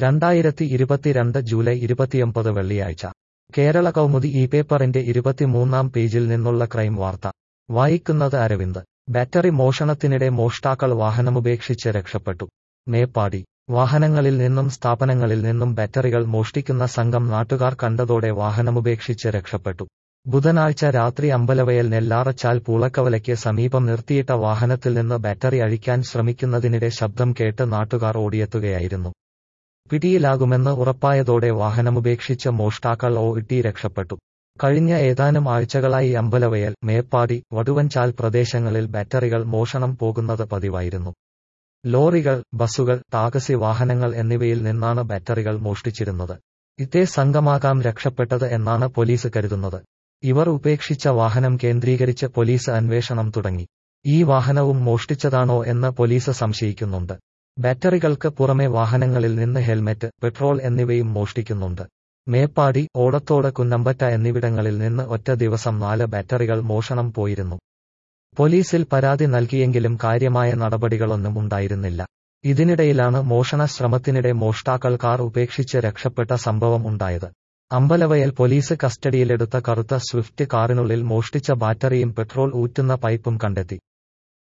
2022 July 29 വെള്ളിയാഴ്ച കേരള കൗമുദി ഈ പേപ്പറിന്റെ 23-ാം പേജിൽ നിന്നുള്ള ക്രൈം വാർത്ത. വായിക്കുന്നത് അരവിന്ദ്. ബാറ്ററി മോഷണത്തിനിടെ മോഷ്ടാക്കൾ വാഹനമുപേക്ഷിച്ച് രക്ഷപ്പെട്ടു. മേപ്പാടി. വാഹനങ്ങളിൽ നിന്നും സ്ഥാപനങ്ങളിൽ നിന്നും ബാറ്ററികൾ മോഷ്ടിക്കുന്ന സംഘം നാട്ടുകാർ കണ്ടതോടെ വാഹനമുപേക്ഷിച്ച് രക്ഷപ്പെട്ടു. ബുധനാഴ്ച രാത്രി അമ്പലവയൽ നെല്ലാറച്ചാൽ പൂളക്കവലയ്ക്ക് സമീപം നിർത്തിയിട്ട വാഹനത്തിൽ നിന്ന് ബാറ്ററി അഴിക്കാൻ ശ്രമിക്കുന്നതിനിടെ ശബ്ദം കേട്ട് നാട്ടുകാർ ഓടിയെത്തുകയായിരുന്നു. പിടിയിലാകുമെന്ന് ഉറപ്പായതോടെ വാഹനമുപേക്ഷിച്ച് മോഷ്ടാക്കൾ ഓടി രക്ഷപ്പെട്ടു. കഴിഞ്ഞ ഏതാനും ആഴ്ചകളായി അമ്പലവയൽ, മേപ്പാടി, വടുവഞ്ചാൽ പ്രദേശങ്ങളിൽ ബാറ്ററികൾ മോഷണം പോകുന്നത് പതിവായിരുന്നു. ലോറികൾ, ബസുകൾ, ടാക്സി വാഹനങ്ങൾ എന്നിവയിൽ നിന്നാണ് ബാറ്ററികൾ മോഷ്ടിച്ചിരുന്നത്. ഇതേ സംഘമാകാം രക്ഷപ്പെട്ടത് എന്നാണ് പോലീസ് കരുതുന്നത്. ഇവർ ഉപേക്ഷിച്ച വാഹനം കേന്ദ്രീകരിച്ച് പോലീസ് അന്വേഷണം തുടങ്ങി. ഈ വാഹനവും മോഷ്ടിച്ചതാണോ എന്ന് പോലീസ് സംശയിക്കുന്നുണ്ട്. ബാറ്ററികൾക്ക് പുറമെ വാഹനങ്ങളിൽ നിന്ന് ഹെൽമറ്റ്, പെട്രോൾ എന്നിവയും മോഷ്ടിക്കുന്നുണ്ട്. മേപ്പാടി, ഓടത്തോട്, കുന്നമ്പറ്റ എന്നിവിടങ്ങളിൽ നിന്ന് ഒറ്റ ദിവസം 4 ബാറ്ററികൾ മോഷണം പോയിരുന്നു. പോലീസിൽ പരാതി നൽകിയെങ്കിലും കാര്യമായ നടപടികളൊന്നും ഉണ്ടായിരുന്നില്ല. ഇതിനിടയിലാണ് മോഷണ ശ്രമത്തിനിടെ മോഷ്ടാക്കൾ കാർ ഉപേക്ഷിച്ച് രക്ഷപ്പെട്ട സംഭവം ഉണ്ടായത്. അമ്പലവയൽ പോലീസ് കസ്റ്റഡിയിലെടുത്ത കറുത്ത സ്വിഫ്റ്റ് കാറിനുള്ളിൽ മോഷ്ടിച്ച ബാറ്ററിയും പെട്രോൾ ഊറ്റുന്ന പൈപ്പും കണ്ടെത്തി.